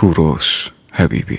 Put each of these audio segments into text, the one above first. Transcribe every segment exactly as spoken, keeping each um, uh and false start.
کوروش حبیبی.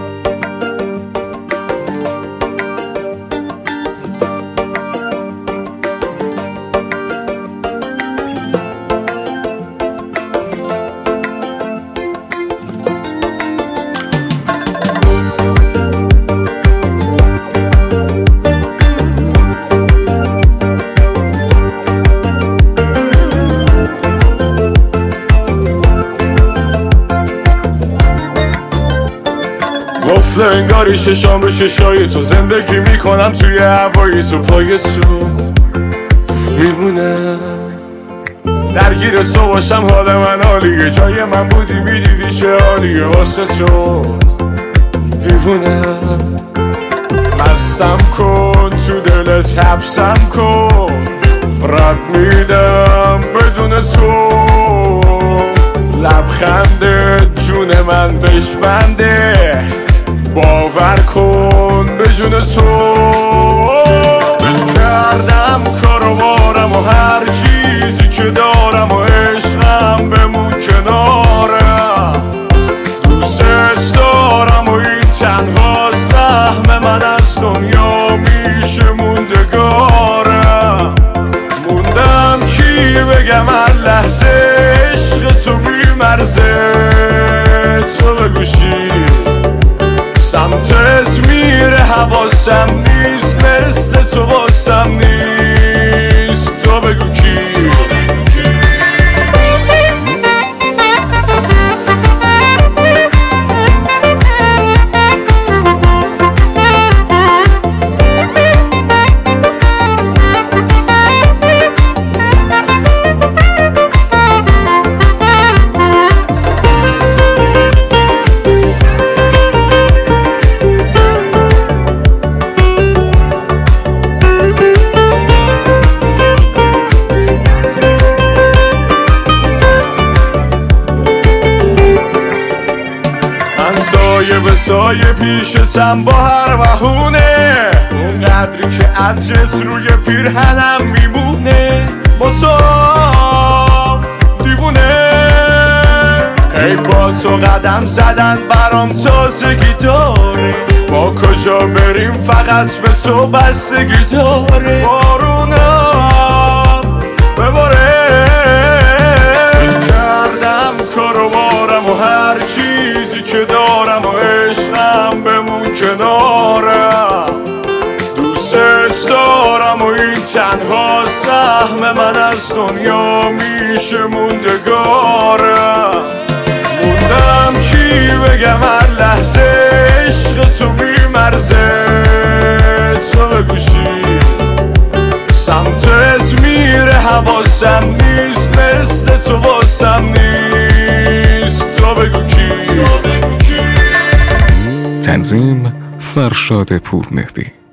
قفل انگاری ششام به ششای تو، زندگی میکنم توی هوایی تو، پای تو میمونم درگیر تو باشم، حال من عالیه، جای من بودی میدیدی چه حالیه، واسه تو دیوونه مستم کن، تو دلت حبسم کن، رد میدم بدون تو، لبخنده جون من بشبنده، باور کن به جون تو کردم کارو بارم و هر چیزی که دارم و عشقم بمون کنارم، دوست دارم و این تنها سهم من از دنیا میشه موندگارم، موندم چی بگم هر لحظه عشق تو بیمرزه، تو بگوشی سمتت میره حواسم نیست، مثل تو واسم نیست، تو بگو کی؟ سایه به سایه پیشتم با هر بهونه، اون قدری که عطرت روی پیرهنم میمونه، با تو دیوونه ای با تو قدم زدن برام تازگی داره، ما کجا بریم فقط به تو بستگی داره، بارونم بباره کردم کارو بارم و هر چیزی که دارم و عشقم بمون کنارم، دوست دارم و این تنها سهم من از دنیا میشه موندگارم، موندم چی بگم هر لحظه عشق تو بیمرزه، تو بگوشی سمتت میره حواسم نیست، مثل تو واسم نیست، تو بگو کی؟ تنظیم فرشاد پورمهدی.